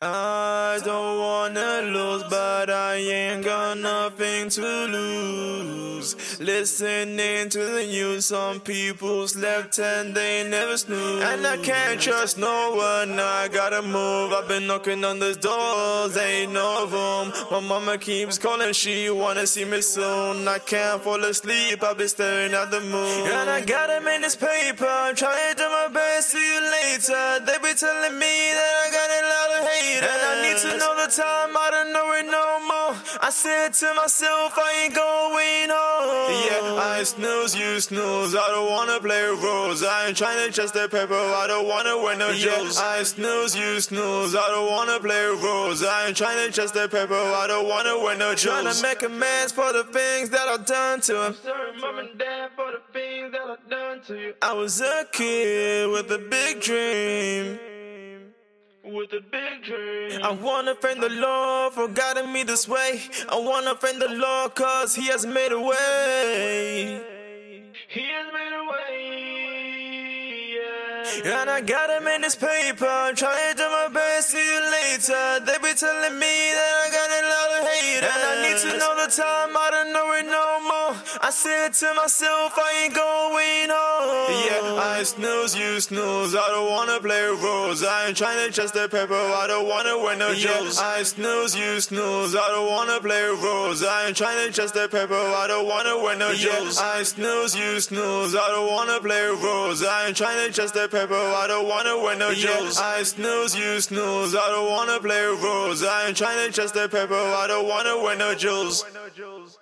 I don't wanna lose, but I ain't got nothing to lose. Listening to the news, some people slept and they never snooze. And I can't trust no one, I gotta move. I've been knocking on those doors, ain't no room. My mama keeps calling, she wanna see me soon. I can't fall asleep, I've been staring at the moon. And I got 'em in this paper, I'm trying to do my best, see you later. They be telling me that I got a lot of hate. And I need to know the time, I don't know it no more. I said to myself, I ain't going home. Yeah, I snooze, you snooze. I don't wanna play roles. I ain't trying to chase the paper, I don't wanna win no jokes. I snooze, you snooze. I don't wanna play roles. I ain't trying to chase the paper, I don't wanna win no jokes. Trying to make amends for the things that I've done to him. Sorry, mom and dad, for the things that I've done to you. I was a kid with a big dream. With a big dream. I wanna thank the Lord for guiding me this way. I wanna thank the Lord cause He has made a way. He has made a way, yeah. And I got 'em in this paper, I'm trying to do my best, see you later. They be telling me that I got a lot of hate. And I need to know the time, I don't know it no more. I said to myself, I ain't going home. Yeah, I snooze, you snooze. I don't wanna play roles. I ain't trying to chase the paper, I don't wanna win no jokes. I snooze, you snooze. I don't wanna play roles. I ain't trying to chase the paper, I don't wanna win no jokes. I snooze, you snooze. I don't wanna play roles. I ain't trying to chase the paper, I don't wanna win no jokes. I snooze, you snooze. I don't wanna play roles. I ain't trying to chase the paper, I don't wanna win no jokes.